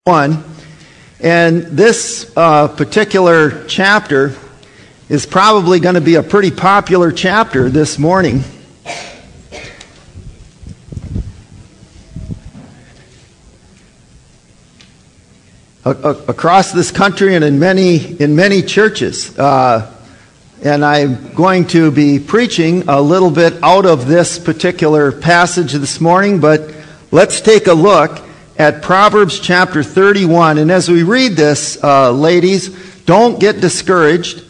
1. And this particular chapter is probably going to be a pretty popular chapter this morning. Across this country and in many churches. And I'm going to be preaching a little bit out of this particular passage this morning, but let's take a look at Proverbs chapter 31. And as we read this, ladies, don't get discouraged.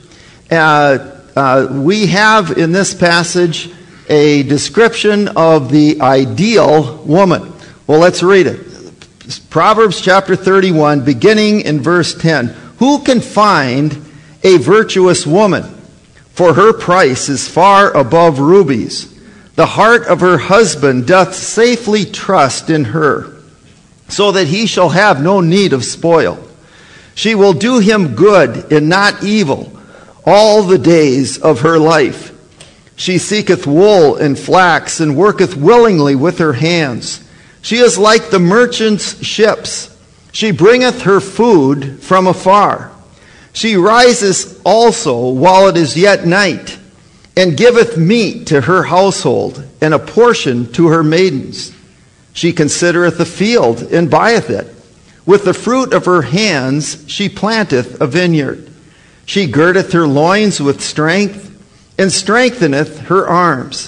We have in this passage a description of the ideal woman. Well, let's read it. Proverbs chapter 31, beginning in verse 10. Who can find a virtuous woman? For her price is far above rubies. The heart of her husband doth safely trust in her, so that he shall have no need of spoil. She will do him good and not evil all the days of her life. She seeketh wool and flax, and worketh willingly with her hands. She is like the merchant's ships. She bringeth her food from afar. She rises also while it is yet night, and giveth meat to her household, and a portion to her maidens. She considereth the field, and buyeth it. With the fruit of her hands she planteth a vineyard. She girdeth her loins with strength, and strengtheneth her arms.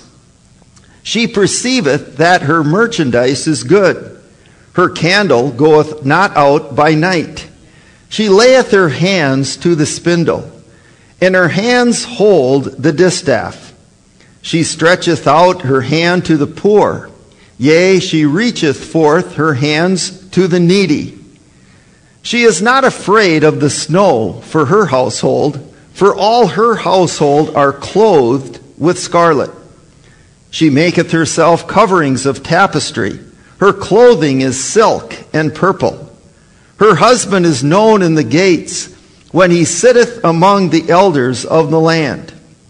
She perceiveth that her merchandise is good. Her candle goeth not out by night. She layeth her hands to the spindle, and her hands hold the distaff. She stretcheth out her hand to the poor. Yea, she reacheth forth her hands to the needy. She is not afraid of the snow for her household, for all her household are clothed with scarlet. She maketh herself coverings of tapestry. Her clothing is silk and purple. Her husband is known in the gates, when he sitteth among the elders of the land.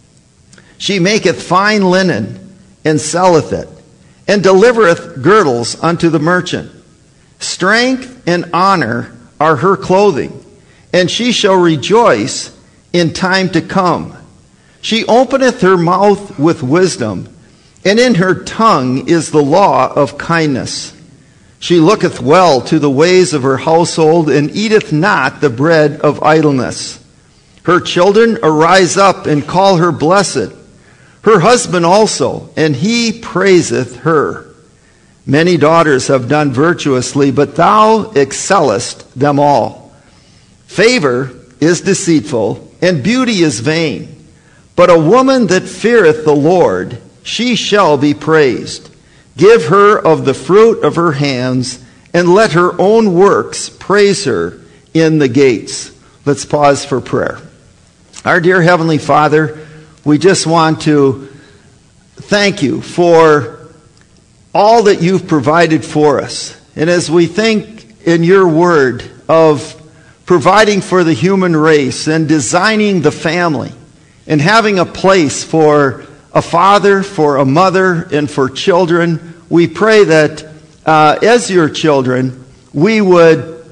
She maketh fine linen, and selleth it, and delivereth girdles unto the merchant. Strength and honor are her clothing, and she shall rejoice in time to come. She openeth her mouth with wisdom, and in her tongue is the law of kindness. She looketh well to the ways of her household, and eateth not the bread of idleness. Her children arise up and call her blessed, her husband also, and he praiseth her. Many daughters have done virtuously, but thou excellest them all. Favor is deceitful, and beauty is vain. But a woman that feareth the Lord, she shall be praised. Give her of the fruit of her hands, and let her own works praise her in the gates. Let's pause for prayer. Our dear Heavenly Father, we just want to thank you for all that you've provided for us. And as we think in your word of providing for the human race and designing the family and having a place for a father, for a mother, and for children, we pray that as your children, we would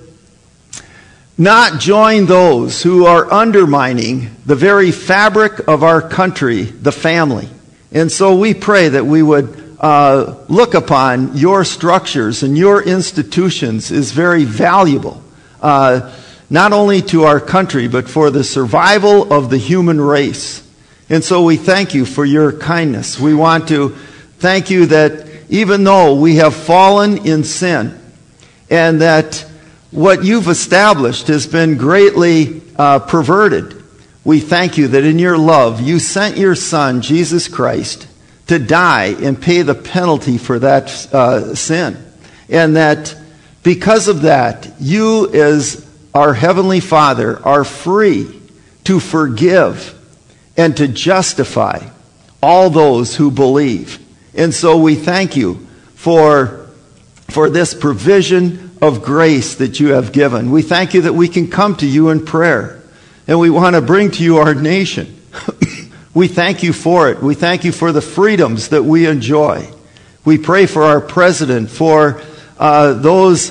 not join those who are undermining the very fabric of our country, the family. And so we pray that we would look upon your structures and your institutions as very valuable, not only to our country, but for the survival of the human race. And so we thank you for your kindness. We want to thank you that even though we have fallen in sin, and that what you've established has been greatly perverted, we thank you that in your love you sent your Son, Jesus Christ, to die and pay the penalty for that sin. And that because of that, you as our Heavenly Father are free to forgive and to justify all those who believe. And so we thank you for this provision of grace that you have given. We thank you that we can come to you in prayer. And we want to bring to you our nation. We thank you for it. We thank you for the freedoms that we enjoy. We pray for our president, for those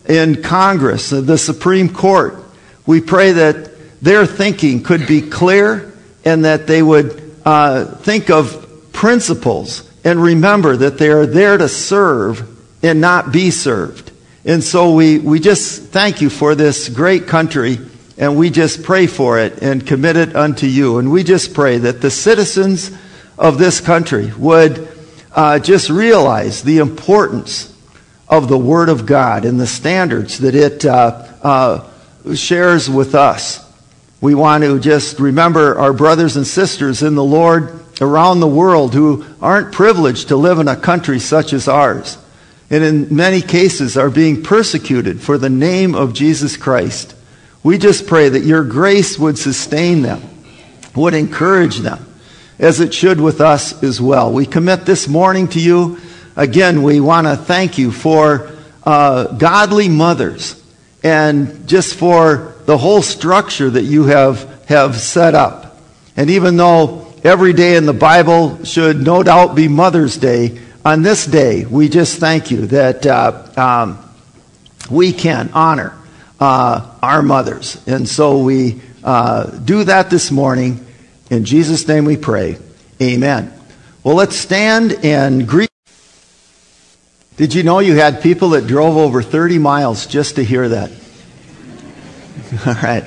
in Congress, the Supreme Court. We pray that their thinking could be clear and that they would think of principles and remember that they are there to serve and not be served. And so we just thank you for this great country, and we just pray for it and commit it unto you. And we just pray that the citizens of this country would just realize the importance of the Word of God and the standards that it shares with us. We want to just remember our brothers and sisters in the Lord around the world who aren't privileged to live in a country such as ours, and in many cases are being persecuted for the name of Jesus Christ. We just pray that your grace would sustain them, would encourage them, as it should with us as well. We commit this morning to you. Again, we want to thank you for godly mothers and just for the whole structure that you have set up. And even though every day in the Bible should no doubt be Mother's Day, on this day we just thank you that we can honor our mothers. And so we do that this morning. In Jesus' name we pray. Amen. Well, let's stand and greet. Did you know you had people that drove over 30 miles just to hear that? All right.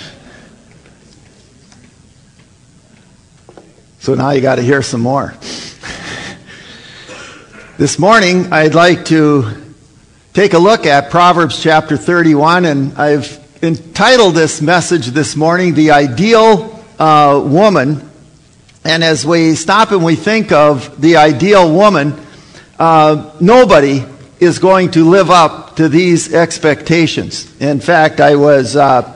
So now you got to hear some more. This morning, I'd like to take a look at Proverbs chapter 31, and I've entitled this message this morning, The Ideal Woman. And as we stop and we think of the ideal woman, nobody is going to live up to these expectations. In fact, I was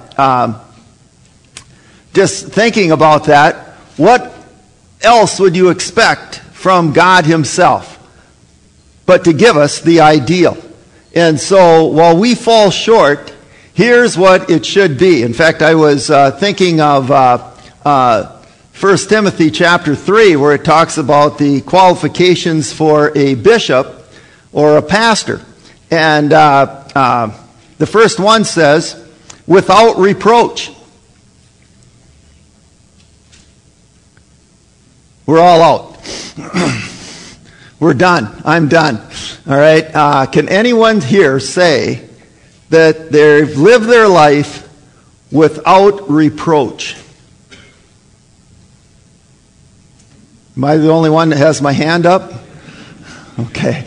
just thinking about that. What else would you expect from God himself but to give us the ideal? And so while we fall short, here's what it should be. In fact, I was thinking of 1 Timothy chapter 3, where it talks about the qualifications for a bishop or a pastor. And the first one says, without reproach. We're all out. We're done. I'm done. All right. Can anyone here say that they've lived their life without reproach? Am I the only one that has my hand up? Okay.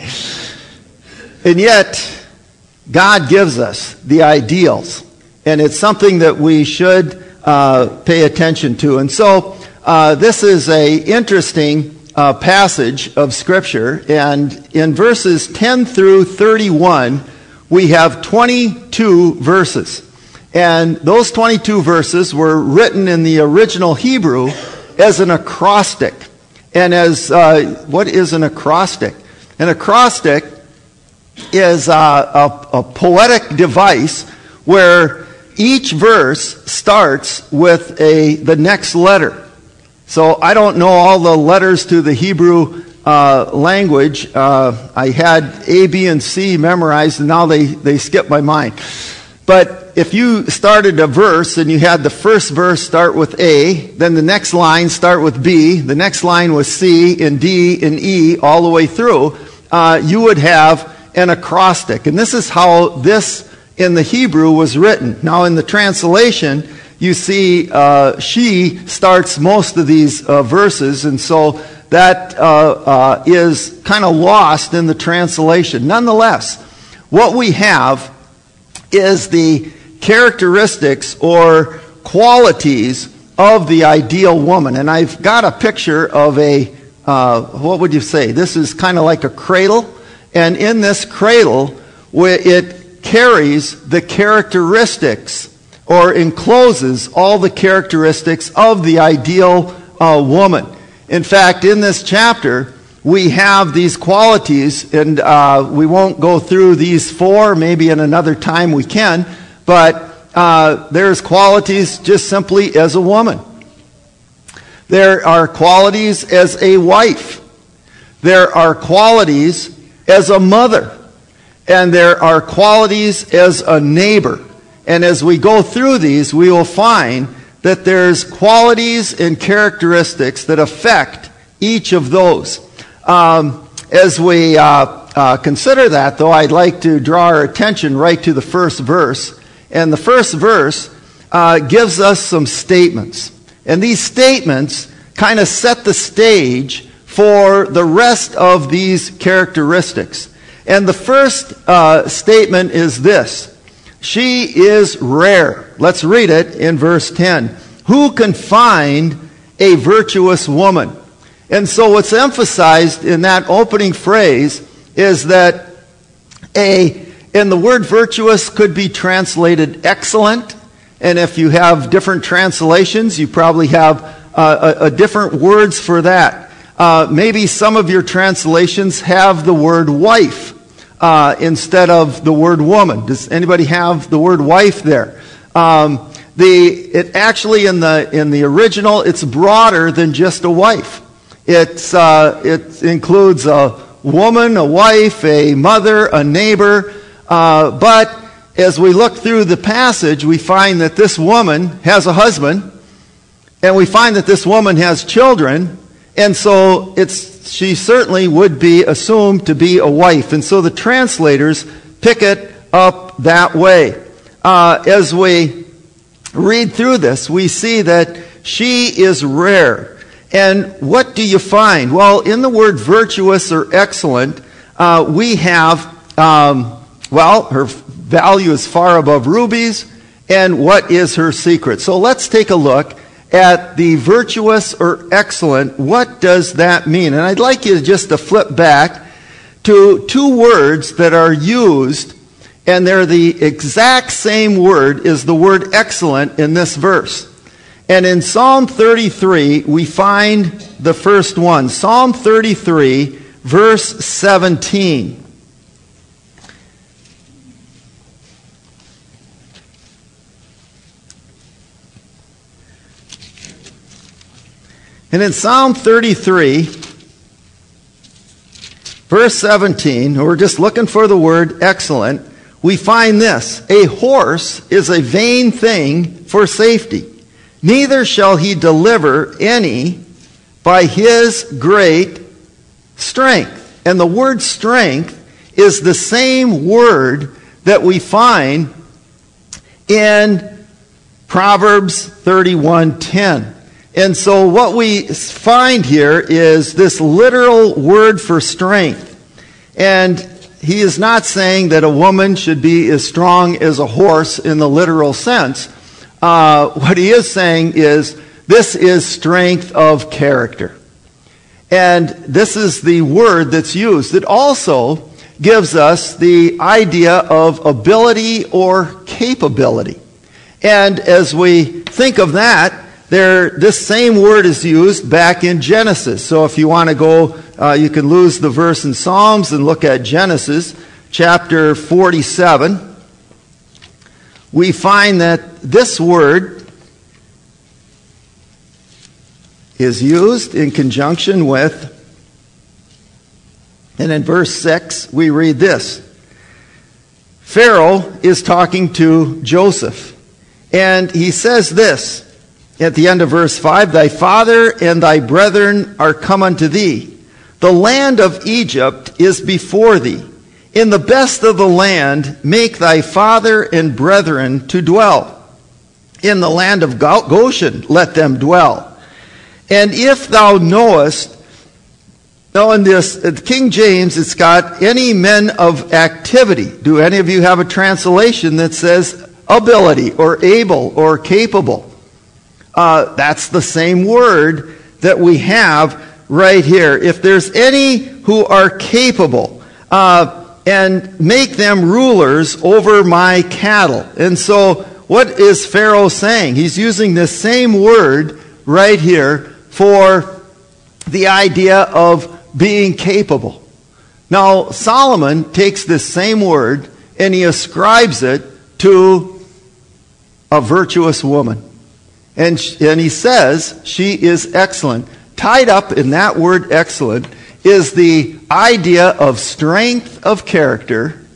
And yet, God gives us the ideals, and it's something that we should pay attention to. And so, this is an interesting passage of Scripture, and in verses 10 through 31, we have 22 verses. And those 22 verses were written in the original Hebrew as an acrostic. And as, what is an acrostic? An acrostic is a poetic device where each verse starts with the next letter. So I don't know all the letters to the Hebrew language. I had A, B, and C memorized, and now they skip my mind. But if you started a verse and you had the first verse start with A, then the next line start with B, the next line was C and D and E all the way through, you would have an acrostic. And this is how this in the Hebrew was written. Now in the translation, you see she starts most of these verses, and so that is kind of lost in the translation. Nonetheless, what we have is the characteristics or qualities of the ideal woman. And I've got a picture of a, what would you say? This is kind of like a cradle. And in this cradle, it carries the characteristics or encloses all the characteristics of the ideal woman. In fact, in this chapter, we have these qualities, and we won't go through these four. Maybe in another time we can. But there's qualities just simply as a woman. There are qualities as a wife. There are qualities as a mother. and there are qualities as a neighbor. And as we go through these, we will find that there's qualities and characteristics that affect each of those. As we consider that, though, I'd like to draw our attention right to the first verse. And the first verse gives us some statements. And these statements kind of set the stage for the rest of these characteristics. And the first statement is this: she is rare. Let's read it in verse 10. Who can find a virtuous woman? And so what's emphasized in that opening phrase is that and the word virtuous could be translated excellent. And if you have different translations, you probably have different words for that. Maybe some of your translations have the word wife instead of the word woman. Does anybody have the word wife there? It actually in the original, it's broader than just a wife. It includes a woman, a wife, a mother, a neighbor. But as we look through the passage, we find that this woman has a husband, and we find that this woman has children, and so she certainly would be assumed to be a wife. And so the translators pick it up that way. As we read through this, we see that she is rare. And what do you find? Well, in the word virtuous or excellent, we have, her value is far above rubies, and what is her secret? So let's take a look at the virtuous or excellent. What does that mean? And I'd like you just to flip back to two words that are used, and they're the exact same word as the word excellent in this verse. And in Psalm 33, we find the first one. Psalm 33, verse 17. And in Psalm 33, verse 17, we're just looking for the word excellent, we find this: a horse is a vain thing for safety, neither shall he deliver any by his great strength. And the word strength is the same word that we find in Proverbs 31:10. And so what we find here is this literal word for strength. And he is not saying that a woman should be as strong as a horse in the literal sense. What he is saying is this is strength of character. And this is the word that's used. It also gives us the idea of ability or capability. And as we think of that, this same word is used back in Genesis. So if you want to go, you can lose the verse in Psalms and look at Genesis chapter 47. We find that this word is used in conjunction with, and in verse 6 we read this. Pharaoh is talking to Joseph, and he says this at the end of verse 5, thy father and thy brethren are come unto thee. The land of Egypt is before thee. In the best of the land make thy father and brethren to dwell. In the land of Goshen let them dwell. And if thou knowest, now in this King James, it's got any men of activity. Do any of you have a translation that says ability or able or capable? That's the same word that we have right here. If there's any who are capable, and make them rulers over my cattle. And so what is Pharaoh saying? He's using this same word right here for the idea of being capable. Now, Solomon takes this same word and he ascribes it to a virtuous woman. And he says she is excellent. Tied up in that word excellent is the idea of strength of character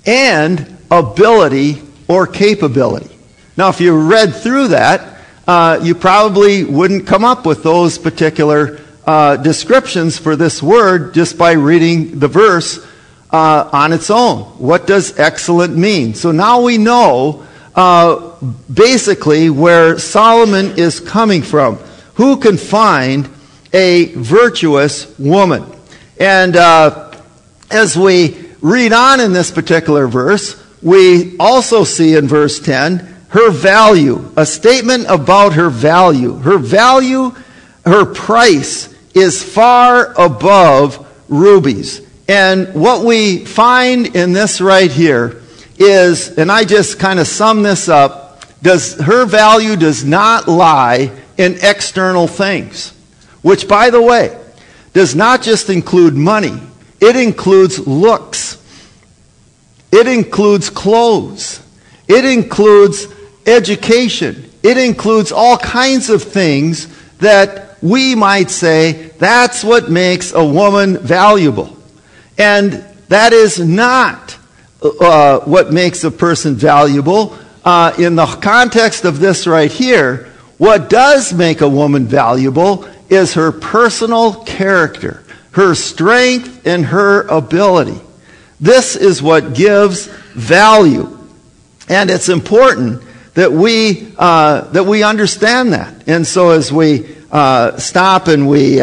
and ability or capability. Now, if you read through that, you probably wouldn't come up with those particular descriptions for this word just by reading the verse on its own. What does excellent mean? So now we know basically where Solomon is coming from. Who can find a virtuous woman? And as we read on in this particular verse, we also see in verse 10 her value, a statement about her value. Her value, her price is far above rubies. And what we find in this right here is, and I just kind of sum this up, her value does not lie in external things, which, by the way, does not just include money. It includes looks. It includes clothes. It includes education. It includes all kinds of things that we might say that's what makes a woman valuable. And that is not what makes a person valuable. In the context of this right here, what does make a woman valuable is her personal character, her strength, and her ability. This is what gives value. And it's important that we understand that. And so as we stop and we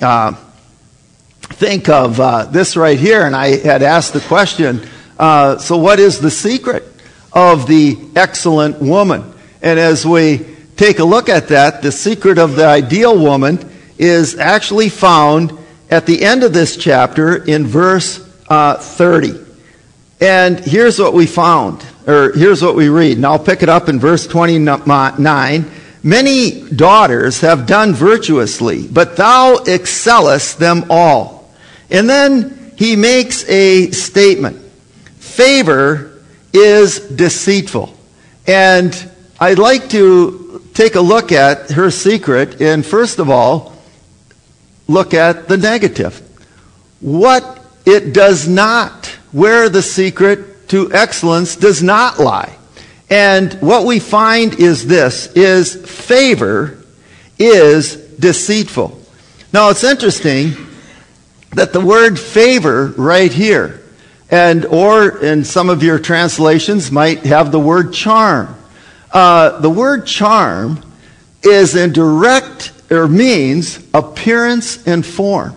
think of this right here, and I had asked the question, so what is the secret of the excellent woman? And as we take a look at that, the secret of the ideal woman is actually found at the end of this chapter in verse 30. And here's what we found, or here's what we read. And I'll pick it up in verse 29. Many daughters have done virtuously, but thou excellest them all. And then he makes a statement. Favor is deceitful. And I'd like to take a look at her secret, and first of all, look at the negative. What it does not, where the secret to excellence does not lie. And what we find is this, is favor is deceitful. Now it's interesting that the word favor right here, and or in some of your translations might have the word charm. The word charm is in direct, or means appearance and form.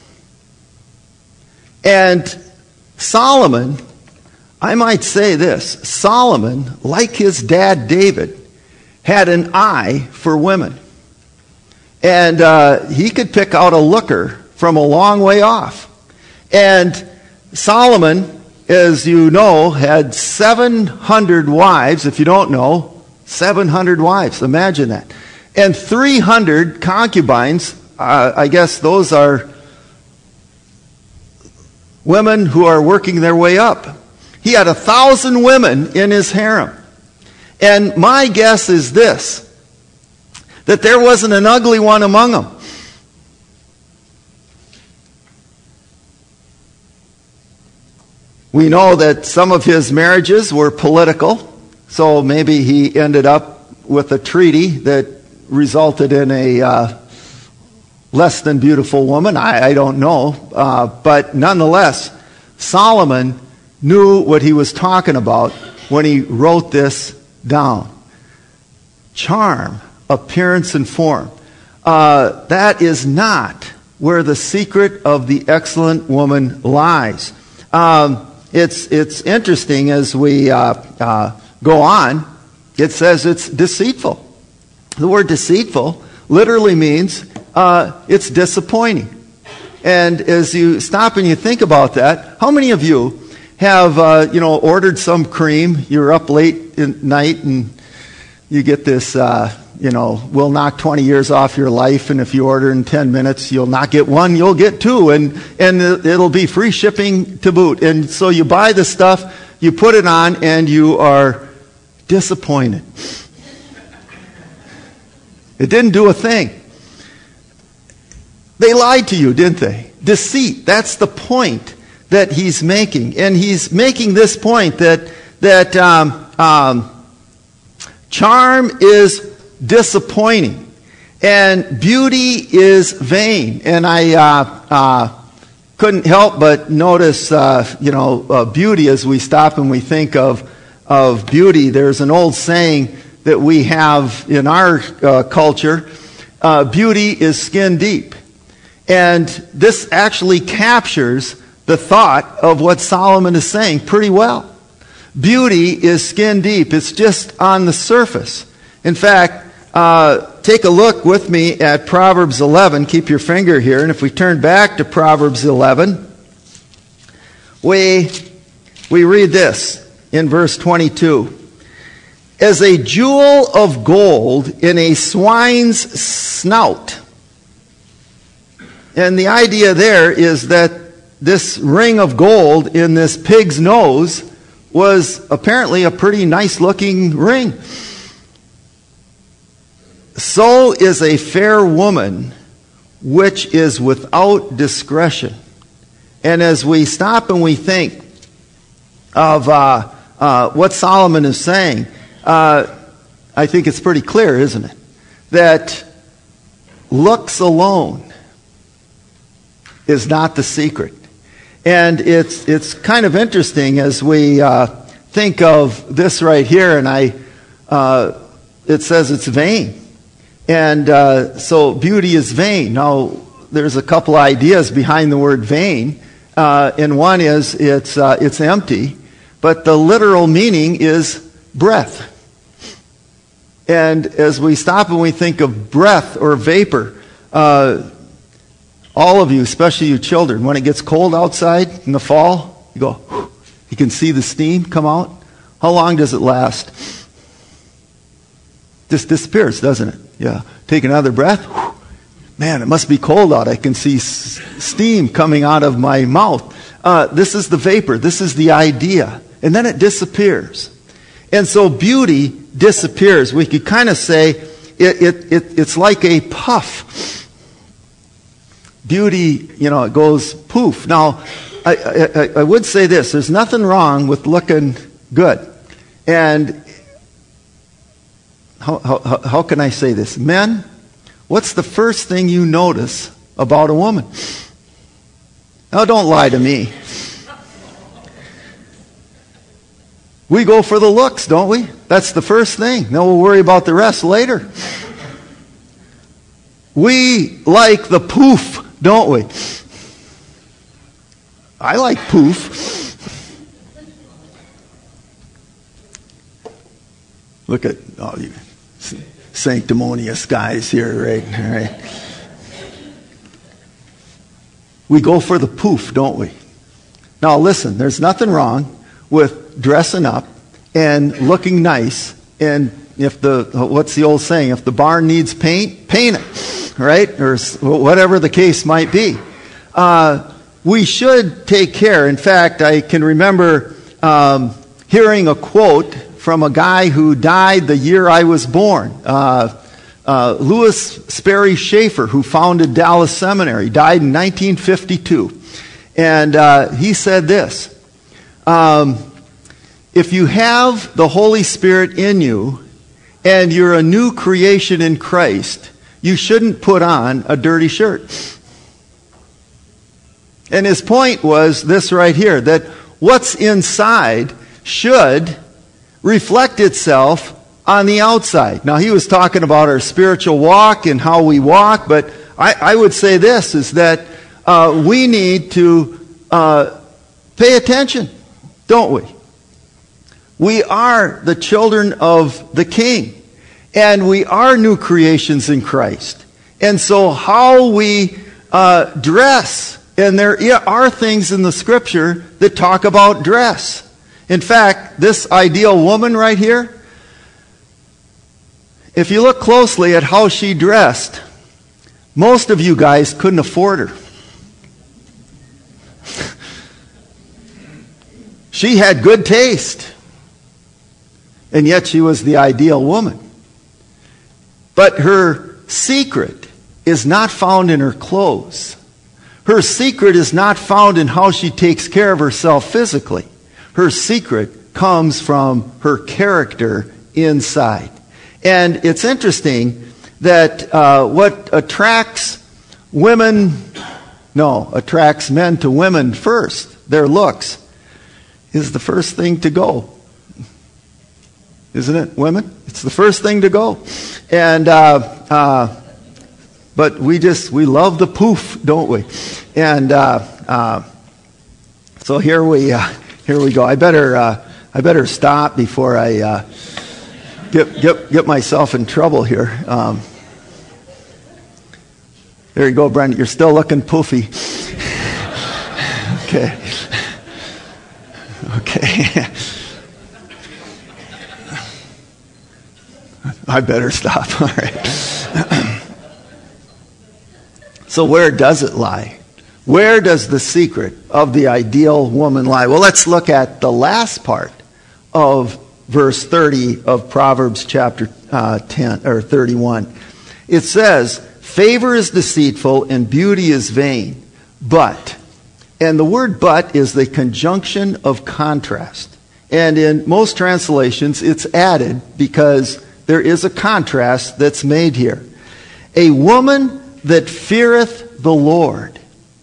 And Solomon, I might say this, Solomon, like his dad David, had an eye for women. And he could pick out a looker from a long way off. And Solomon, as you know, had 700 wives. If you don't know, 700 wives. Imagine that. And 300 concubines. I guess those are women who are working their way up. He had 1,000 women in his harem. And my guess is this, that there wasn't an ugly one among them. We know that some of his marriages were political, so maybe he ended up with a treaty that resulted in a less than beautiful woman. I don't know. But nonetheless, Solomon knew what he was talking about when he wrote this down. Charm, appearance, and form. That is not where the secret of the excellent woman lies. It's interesting as we go on. It says it's deceitful. The word deceitful literally means it's disappointing. And as you stop and you think about that, how many of you have ordered some cream? You're up late at night and you get this we'll knock 20 years off your life, and if you order in 10 minutes, you'll not get one, you'll get two, and it'll be free shipping to boot. And so you buy the stuff, you put it on, and you are disappointed. It didn't do a thing. They lied to you, didn't they? Deceit, that's the point. that he's making. And he's making this point that charm is disappointing and beauty is vain. And I couldn't help but notice, beauty as we stop and we think of beauty. There's an old saying that we have in our culture, beauty is skin deep. And this actually captures the thought of what Solomon is saying pretty well. Beauty is skin deep. It's just on the surface. In fact, take a look with me at Proverbs 11. Keep your finger here. And if we turn back to Proverbs 11, we read this in verse 22. As a jewel of gold in a swine's snout. And the idea there is that this ring of gold in this pig's nose was apparently a pretty nice looking ring. So is a fair woman which is without discretion. And as we stop and we think of what Solomon is saying, I think it's pretty clear, isn't it? That looks alone is not the secret. And it's kind of interesting as we think of this right here, and it says it's vain. And so beauty is vain. Now, there's a couple ideas behind the word vain, and one is it's empty, but the literal meaning is breath. And as we stop and we think of breath or vapor, all of you, especially you children, when it gets cold outside in the fall, you go, whew, you can see the steam come out. How long does it last? Just disappears, doesn't it? Yeah. Take another breath. Whew, man, it must be cold out. I can see steam coming out of my mouth. This is the vapor. This is the idea. And then it disappears. And so beauty disappears. We could kind of say it's like a puff. Beauty, it goes poof. Now, I would say this. There's nothing wrong with looking good. And how can I say this? Men, what's the first thing you notice about a woman? Now, don't lie to me. We go for the looks, don't we? That's the first thing. Then we'll worry about the rest later. We like the poof, don't we? I like poof. Look at all you sanctimonious guys here, right? All right. We go for the poof, don't we? Now listen, there's nothing wrong with dressing up and looking nice, and what's the old saying? If the barn needs paint, paint it, right? Or whatever the case might be. We should take care. In fact, I can remember hearing a quote from a guy who died the year I was born. Louis Sperry Schaefer, who founded Dallas Seminary, died in 1952. And he said this, if you have the Holy Spirit in you and you're a new creation in Christ, you shouldn't put on a dirty shirt. And his point was this right here, that what's inside should reflect itself on the outside. Now, he was talking about our spiritual walk and how we walk, but I would say this, is that we need to pay attention, don't we? We are the children of the King, and we are new creations in Christ. And so how we dress, and there are things in the Scripture that talk about dress. In fact, this ideal woman right here, if you look closely at how she dressed, most of you guys couldn't afford her. She had good taste, and yet she was the ideal woman. But her secret is not found in her clothes. Her secret is not found in how she takes care of herself physically. Her secret comes from her character inside. And it's interesting that what attracts men to women first, their looks, is the first thing to go. Isn't it, women? It's the first thing to go. And but we love the poof, don't we? And so here we go. I better stop before I get myself in trouble here. There you go, Brenda. You're still looking poofy. Okay. I better stop. All right. So where does it lie? Where does the secret of the ideal woman lie? Well, let's look at the last part of verse 30 of Proverbs chapter 31. It says, "Favor is deceitful and beauty is vain, but," and the word "but" is the conjunction of contrast. And in most translations, it's added because there is a contrast that's made here. "A woman that feareth the Lord,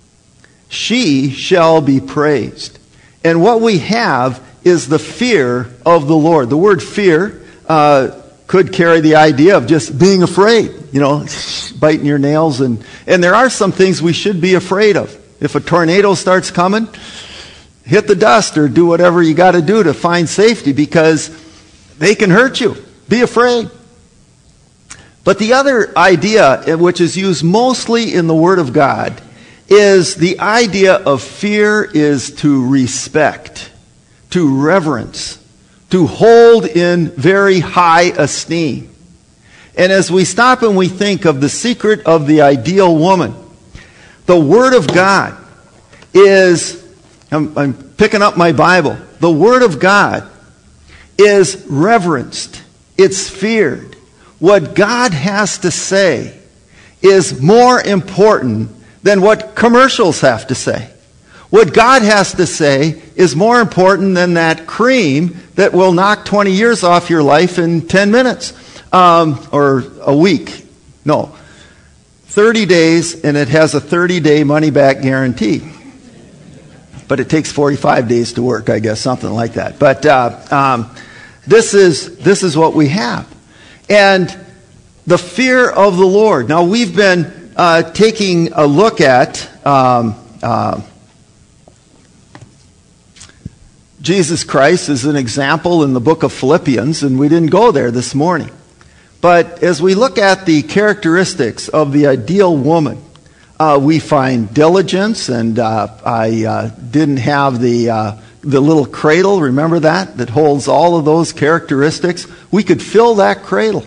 she shall be praised." And what we have is the fear of the Lord. The word fear could carry the idea of just being afraid, biting your nails. And there are some things we should be afraid of. If a tornado starts coming, hit the dust or do whatever you got to do to find safety because they can hurt you. Be afraid. But the other idea, which is used mostly in the Word of God, is the idea of fear is to respect, to reverence, to hold in very high esteem. And as we stop and we think of the secret of the ideal woman, the Word of God is, I'm picking up my Bible, the Word of God is reverenced, it's feared. What God has to say is more important than what commercials have to say. What God has to say is more important than that cream that will knock 20 years off your life in 10 minutes. Or a week. No. 30 days, and it has a 30-day money-back guarantee. But it takes 45 days to work, I guess, something like that. But this is what we have. And the fear of the Lord. Now, we've been taking a look at Jesus Christ as an example in the book of Philippians, and we didn't go there this morning. But as we look at the characteristics of the ideal woman, we find diligence, and I didn't have the little cradle, remember that holds all of those characteristics. We could fill that cradle.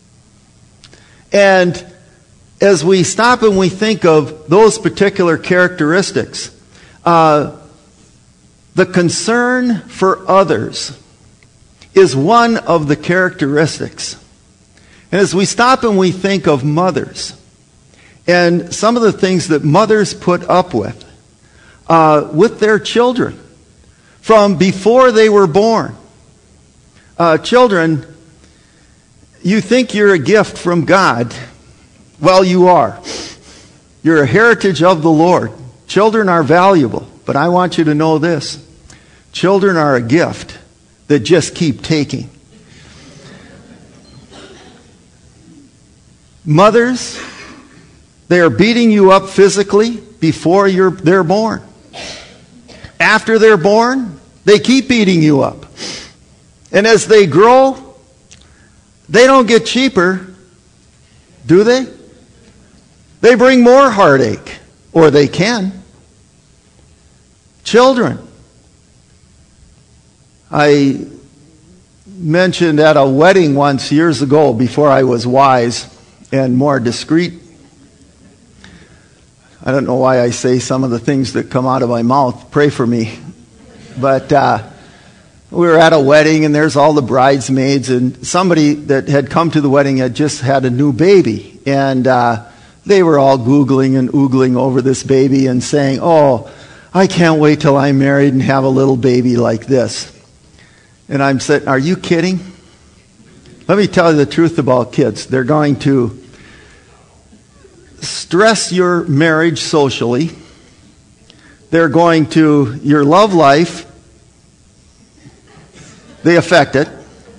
And as we stop and we think of those particular characteristics, the concern for others is one of the characteristics. And as we stop and we think of mothers, and some of the things that mothers put up with their children, from before they were born. Children, you think you're a gift from God. Well, you are. You're a heritage of the Lord. Children are valuable, but I want you to know this. Children are a gift that just keep taking. Mothers, they are beating you up physically before they're born. After they're born, they keep beating you up. And as they grow, they don't get cheaper, do they? They bring more heartache, or they can. Children. I mentioned at a wedding once years ago, before I was wise and more discreet. I don't know why I say some of the things that come out of my mouth. Pray for me. But we were at a wedding, and there's all the bridesmaids, and somebody that had come to the wedding had just had a new baby. And They were all Googling and oogling over this baby and saying, oh, I can't wait till I'm married and have a little baby like this. And I'm saying, are you kidding? Let me tell you the truth about kids. They're going to stress your marriage socially. They're going to, your love life, they affect it.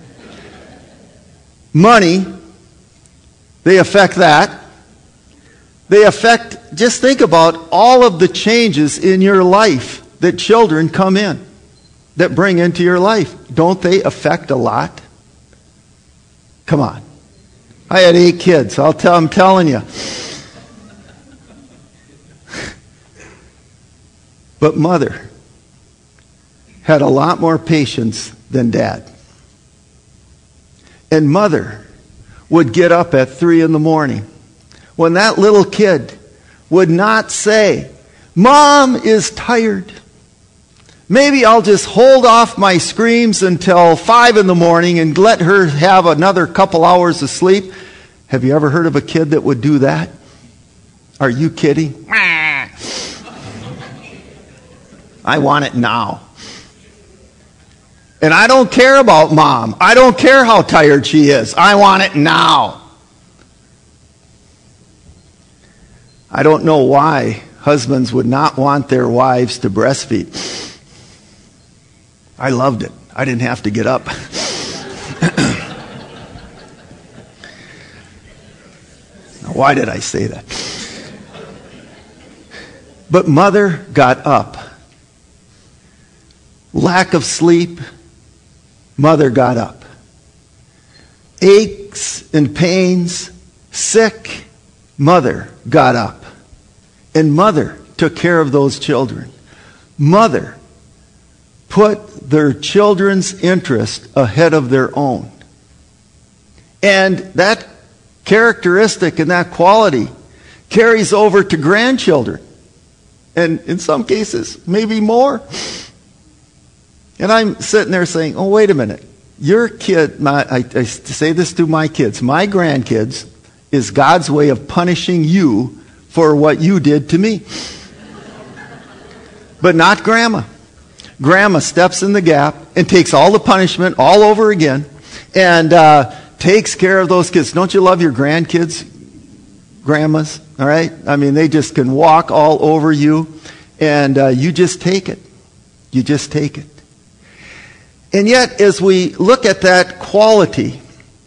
Money, they affect that. They affect, just think about all of the changes in your life that children come in, that bring into your life. Don't they affect a lot? Come on. I had 8 kids. I'm telling you. But Mother had a lot more patience than Dad. And Mother would get up at 3 in the morning when that little kid would not say, Mom is tired. Maybe I'll just hold off my screams until 5 in the morning and let her have another couple hours of sleep. Have you ever heard of a kid that would do that? Are you kidding? I want it now. And I don't care about Mom. I don't care how tired she is. I want it now. I don't know why husbands would not want their wives to breastfeed. I loved it. I didn't have to get up. Now, why did I say that? But Mother got up. Lack of sleep, Mother got up. Aches and pains, sick, Mother got up. And Mother took care of those children. Mother put their children's interest ahead of their own. And that characteristic and that quality carries over to grandchildren. And in some cases, maybe more. And I'm sitting there saying, oh, wait a minute. Your kid, I say this to my kids, my grandkids is God's way of punishing you for what you did to me. But not Grandma. Grandma steps in the gap and takes all the punishment all over again and takes care of those kids. Don't you love your grandkids, grandmas? All right? I mean, they just can walk all over you and you just take it. You just take it. And yet, as we look at that quality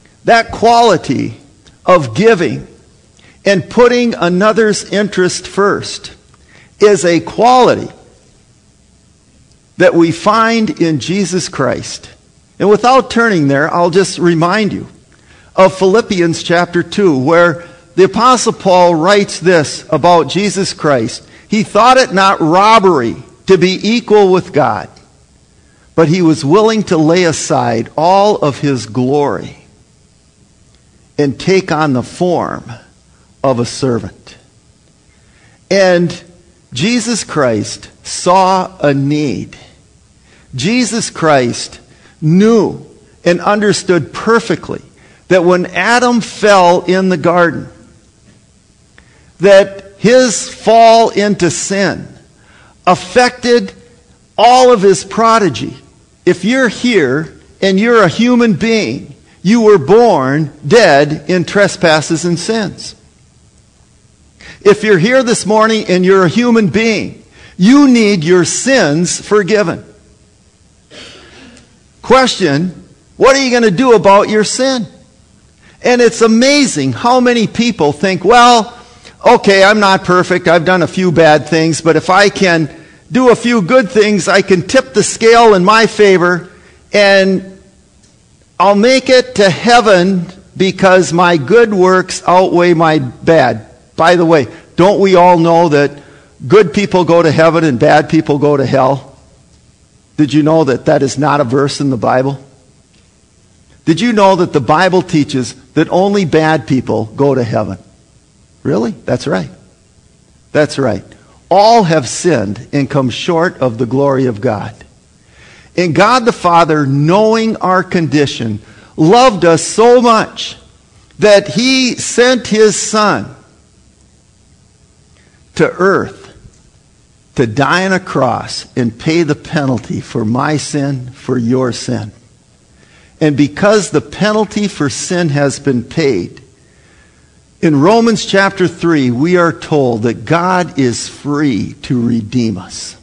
of giving and putting another's interest first is a quality that we find in Jesus Christ. And without turning there, I'll just remind you of Philippians chapter 2, where the Apostle Paul writes this about Jesus Christ. He thought it not robbery to be equal with God, but he was willing to lay aside all of his glory and take on the form of a servant. And Jesus Christ saw a need. Jesus Christ knew and understood perfectly that when Adam fell in the garden, that his fall into sin affected all of his progeny. If you're here and you're a human being, you were born dead in trespasses and sins. If you're here this morning and you're a human being, you need your sins forgiven. Question, what are you going to do about your sin? And it's amazing how many people think, well, okay, I'm not perfect, I've done a few bad things, but if I can do a few good things, I can tip the scale in my favor, and I'll make it to heaven because my good works outweigh my bad. By the way, don't we all know that good people go to heaven and bad people go to hell? Did you know that that is not a verse in the Bible? Did you know that the Bible teaches that only bad people go to heaven? Really? That's right. That's right. All have sinned and come short of the glory of God. And God the Father, knowing our condition, loved us so much that He sent His Son to earth to die on a cross and pay the penalty for my sin, for your sin. And because the penalty for sin has been paid, in Romans chapter 3, we are told that God is free to redeem us.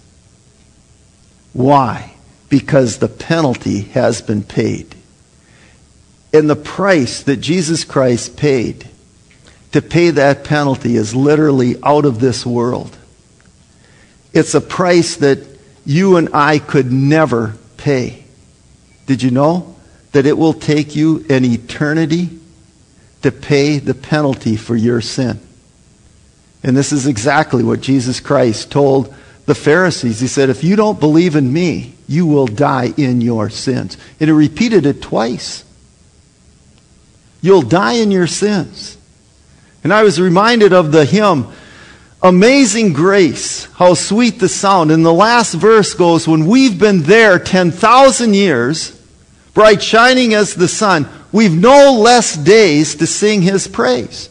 Why? Because the penalty has been paid. And the price that Jesus Christ paid to pay that penalty is literally out of this world. It's a price that you and I could never pay. Did you know that it will take you an eternity to pay the penalty for your sin? And this is exactly what Jesus Christ told the Pharisees. He said, if you don't believe in me, you will die in your sins. And he repeated it twice. You'll die in your sins. And I was reminded of the hymn, Amazing Grace, how sweet the sound. And the last verse goes, when we've been there 10,000 years, bright shining as the sun, we've no less days to sing his praise.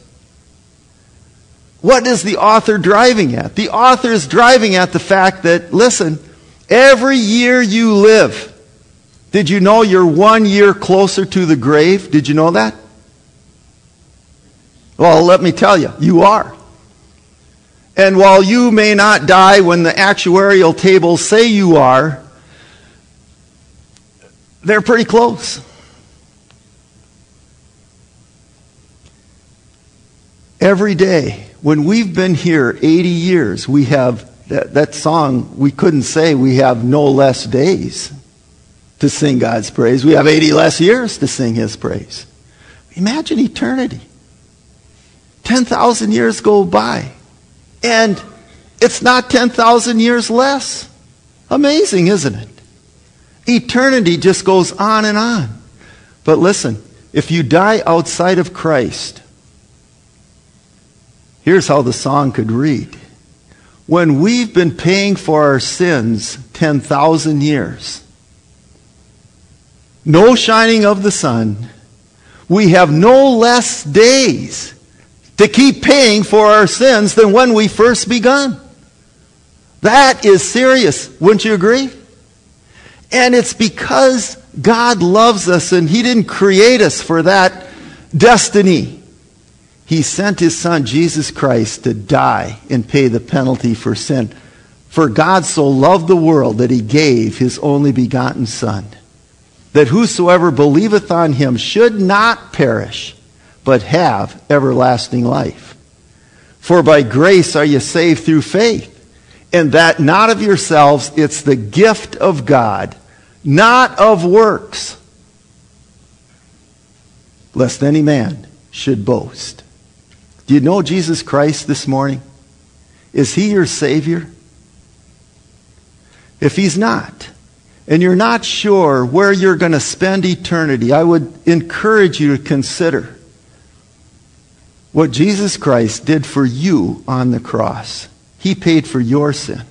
What is the author driving at? The author is driving at the fact that, listen, every year you live, did you know you're 1 year closer to the grave? Did you know that? Well, let me tell you, you are. And while you may not die when the actuarial tables say you are, they're pretty close. Every day, when we've been here 80 years, we have that song, we couldn't say we have no less days to sing God's praise. We have 80 less years to sing his praise. Imagine eternity. 10,000 years go by. And it's not 10,000 years less. Amazing, isn't it? Eternity just goes on and on. But listen, if you die outside of Christ, here's how the song could read. When we've been paying for our sins 10,000 years, no shining of the sun, we have no less days to keep paying for our sins than when we first begun. That is serious, wouldn't you agree? And it's because God loves us and he didn't create us for that destiny. He sent his son, Jesus Christ, to die and pay the penalty for sin. For God so loved the world that he gave his only begotten Son, that whosoever believeth on him should not perish, but have everlasting life. For by grace are you saved through faith, and that not of yourselves, it's the gift of God, not of works, lest any man should boast. Do you know Jesus Christ this morning? Is he your Savior? If he's not, and you're not sure where you're going to spend eternity, I would encourage you to consider what Jesus Christ did for you on the cross. He paid for your sin.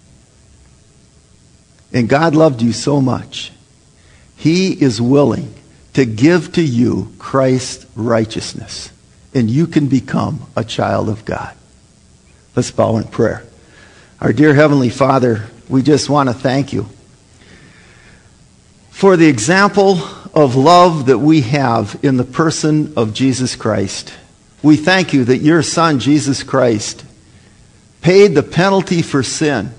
And God loved you so much. He is willing to give to you Christ's righteousness. And you can become a child of God. Let's bow in prayer. Our dear Heavenly Father, we just want to thank you for the example of love that we have in the person of Jesus Christ. We thank you that your Son, Jesus Christ, paid the penalty for sin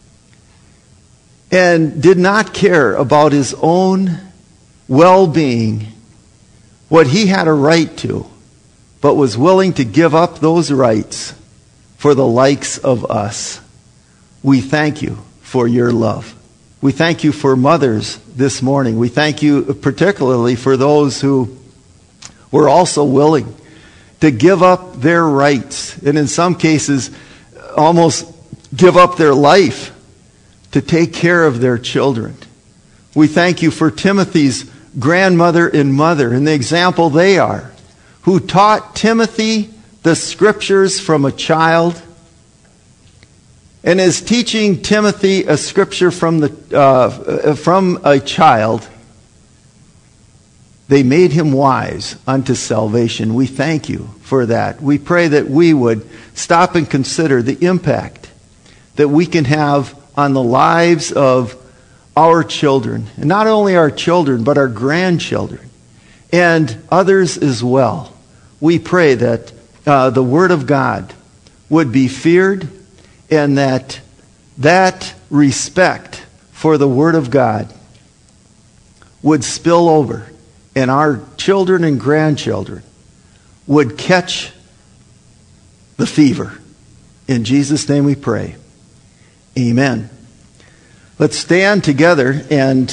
and did not care about his own well-being, what he had a right to, but was willing to give up those rights for the likes of us. We thank you for your love. We thank you for mothers this morning. We thank you particularly for those who were also willing to give up their rights, and in some cases almost give up their life to take care of their children. We thank you for Timothy's grandmother and mother and the example they are, who taught Timothy the scriptures from a child, and is teaching Timothy a scripture from a child. They made him wise unto salvation. We thank you for that. We pray that we would stop and consider the impact that we can have on the lives of our children. And not only our children, but our grandchildren and others as well. We pray that the Word of God would be feared, and that respect for the Word of God would spill over, and our children and grandchildren would catch the fever. In Jesus' name we pray. Amen. Let's stand together, and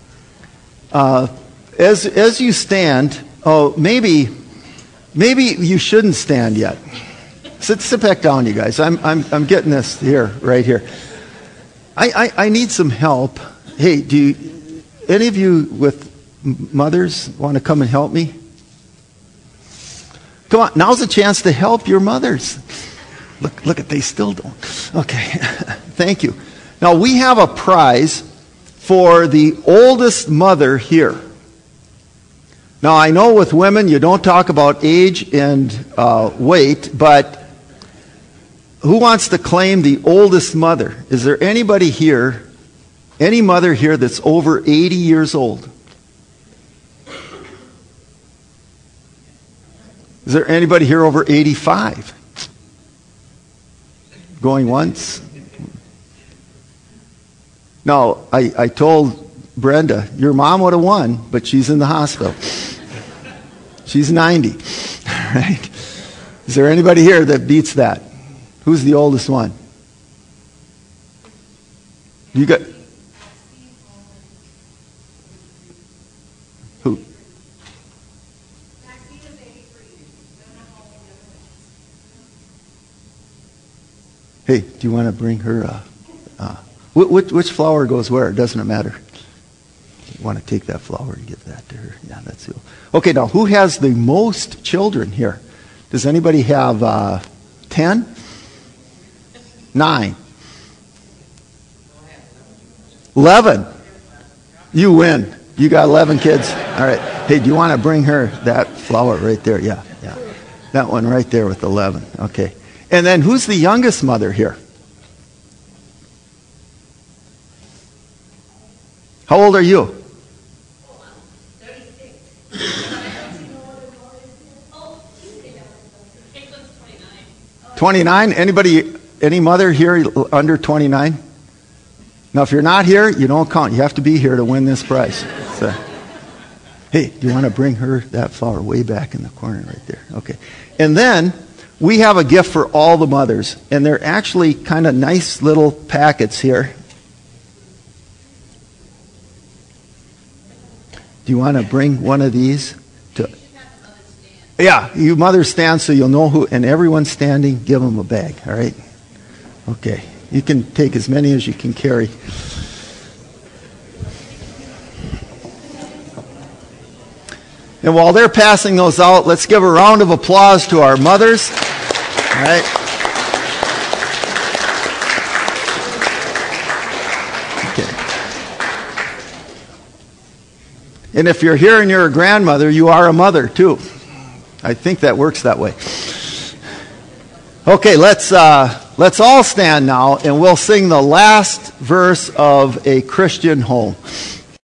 as you stand, maybe you shouldn't stand yet. Sit back down, you guys. I'm getting this here, right here. I need some help. Hey, any of you with mothers want to come and help me? Come on, now's a chance to help your mothers. Look at, they still don't. Okay, thank you. Now we have a prize for the oldest mother here. Now I know with women you don't talk about age and weight, but who wants to claim the oldest mother? Is there anybody here, any mother here that's over 80 years old? Is there anybody here over 85? Going once? No, I told Brenda, your mom would have won, but she's in the hospital. She's 90. Right? Is there anybody here that beats that? Who's the oldest one? You got... Who? Hey, do you want to bring her... which flower goes where? Doesn't matter. You want to take that flower and give that to her. Yeah, that's it. Okay, now, who has the most children here? Does anybody have 10? 9? 11? You win. You got 11 kids. All right. Hey, do you want to bring her that flower right there? Yeah. That one right there with 11. Okay. And then who's the youngest mother here? How old are you? 29? Any mother here under 29? Now, if you're not here, you don't count. You have to be here to win this prize. So, hey, do you want to bring her that flower way back in the corner right there? Okay. And then we have a gift for all the mothers, and they're actually kind of nice little packets here. Do you want to bring one of these? Yeah, you mothers stand so you'll know who, and everyone's standing, give them a bag, all right? Okay, you can take as many as you can carry. And while they're passing those out, let's give a round of applause to our mothers. All right. Okay. And if you're here and you're a grandmother, you are a mother too. I think that works that way. Okay, let's all stand now, and we'll sing the last verse of A Christian Home.